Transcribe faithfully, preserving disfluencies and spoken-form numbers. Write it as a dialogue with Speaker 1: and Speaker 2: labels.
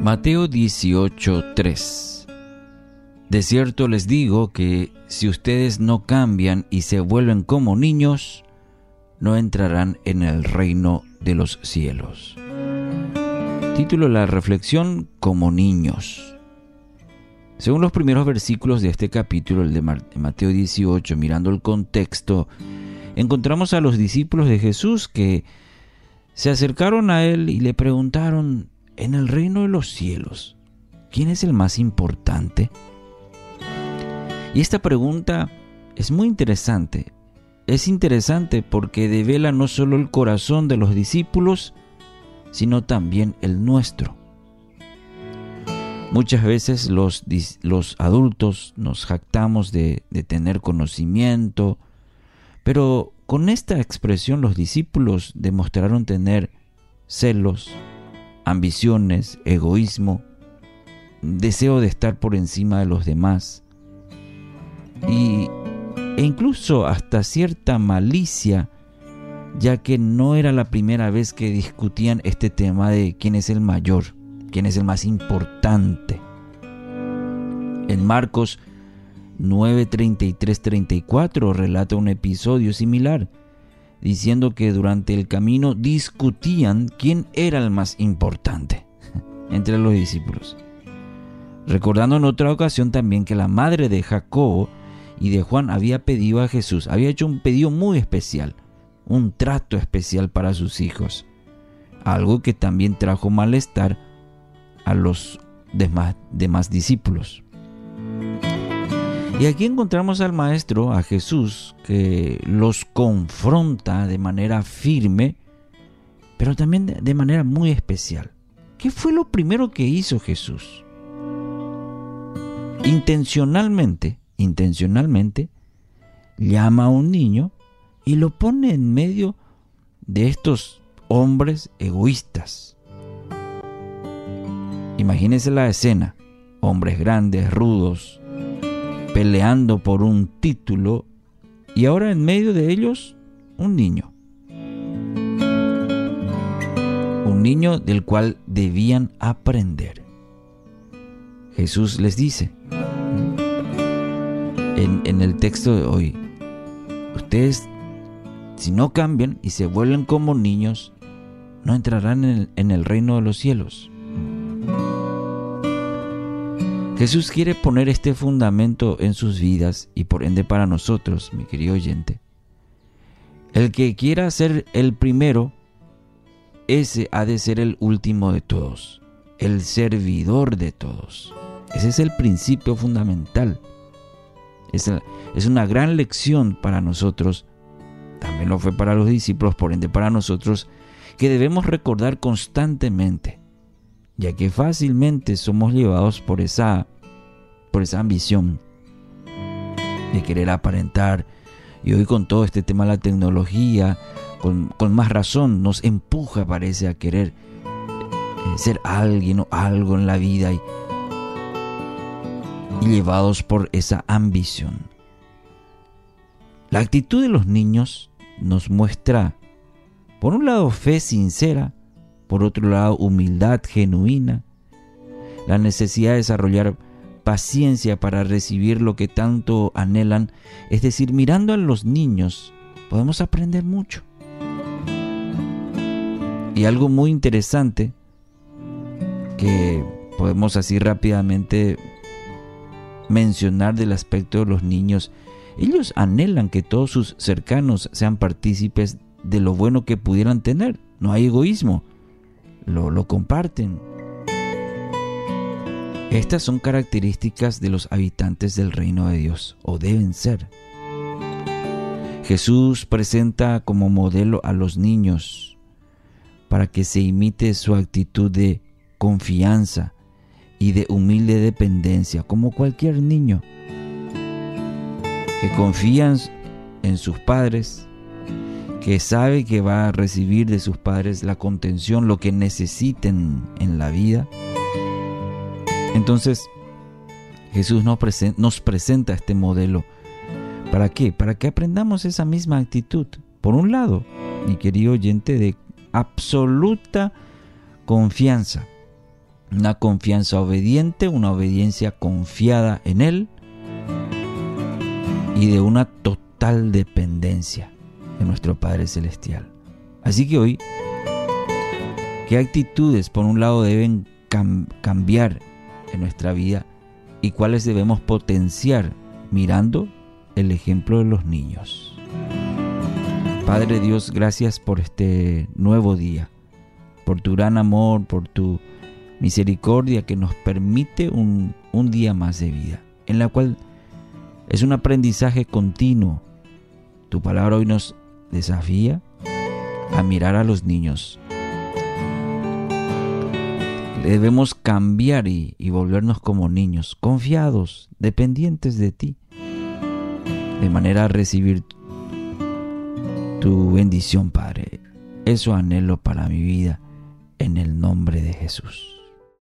Speaker 1: Mateo dieciocho, tres. De cierto les digo que si ustedes no cambian y se vuelven como niños, no entrarán en el reino de los cielos. Título de la reflexión: como niños. Según los primeros versículos de este capítulo, el de Mateo dieciocho, mirando el contexto, encontramos a los discípulos de Jesús que se acercaron a él y le preguntaron: en el reino de los cielos, ¿quién es el más importante? Y esta pregunta es muy interesante. Es interesante porque devela no solo el corazón de los discípulos, sino también el nuestro. Muchas veces los, los adultos nos jactamos de, de tener conocimiento, pero con esta expresión los discípulos demostraron tener celos, ambiciones, egoísmo, deseo de estar por encima de los demás y, e incluso hasta cierta malicia, ya que no era la primera vez que discutían este tema de quién es el mayor, quién es el más importante. En Marcos nueve, treinta y tres, treinta y cuatro relata un episodio similar, diciendo que durante el camino discutían quién era el más importante entre los discípulos. Recordando en otra ocasión también que la madre de Jacobo y de Juan había pedido a Jesús, había hecho un pedido muy especial, un trato especial para sus hijos, algo que también trajo malestar a los demás, demás discípulos. Y aquí encontramos al Maestro, a Jesús, que los confronta de manera firme, pero también de, de manera muy especial. ¿Qué fue lo primero que hizo Jesús? Intencionalmente, intencionalmente, llama a un niño y lo pone en medio de estos hombres egoístas. Imagínense la escena: hombres grandes, rudos, peleando por un título, y ahora en medio de ellos un niño. Un niño del cual debían aprender. Jesús les dice en, en el texto de hoy: ustedes, si no cambian y se vuelven como niños, no entrarán en el, en el reino de los cielos. Jesús quiere poner este fundamento en sus vidas y por ende para nosotros, mi querido oyente. El que quiera ser el primero, ese ha de ser el último de todos, el servidor de todos. Ese es el principio fundamental. Es, es una gran lección para nosotros, también lo fue para los discípulos, por ende para nosotros, que debemos recordar constantemente, ya que fácilmente somos llevados por esa, por esa ambición de querer aparentar. Y hoy con todo este tema de la tecnología, con, con más razón nos empuja, parece, a querer eh, ser alguien o algo en la vida y, y llevados por esa ambición. La actitud de los niños nos muestra, por un lado, fe sincera, por otro lado, humildad genuina, la necesidad de desarrollar paciencia para recibir lo que tanto anhelan. Es decir, mirando a los niños podemos aprender mucho. Y algo muy interesante que podemos así rápidamente mencionar del aspecto de los niños: ellos anhelan que todos sus cercanos sean partícipes de lo bueno que pudieran tener. No hay egoísmo. Lo, lo comparten. Estas son características de los habitantes del reino de Dios, o deben ser. Jesús presenta como modelo a los niños para que se imite su actitud de confianza y de humilde dependencia, como cualquier niño que confía en sus padres, que sabe que va a recibir de sus padres la contención, lo que necesiten en la vida. Entonces, Jesús nos presenta, nos presenta este modelo. ¿Para qué? Para que aprendamos esa misma actitud. Por un lado, mi querido oyente, de absoluta confianza una confianza obediente, una obediencia confiada en Él y de una total dependencia de nuestro Padre Celestial. Así que hoy, ¿qué actitudes por un lado deben cam- cambiar en nuestra vida y cuáles debemos potenciar mirando el ejemplo de los niños? Padre Dios, gracias por este nuevo día, por tu gran amor, por tu misericordia que nos permite un, un día más de vida, en la cual es un aprendizaje continuo. Tu palabra hoy nos desafía a mirar a los niños. Debemos cambiar y, y volvernos como niños, confiados, dependientes de ti, de manera a recibir tu bendición, Padre. Eso anhelo para mi vida, en el nombre de Jesús.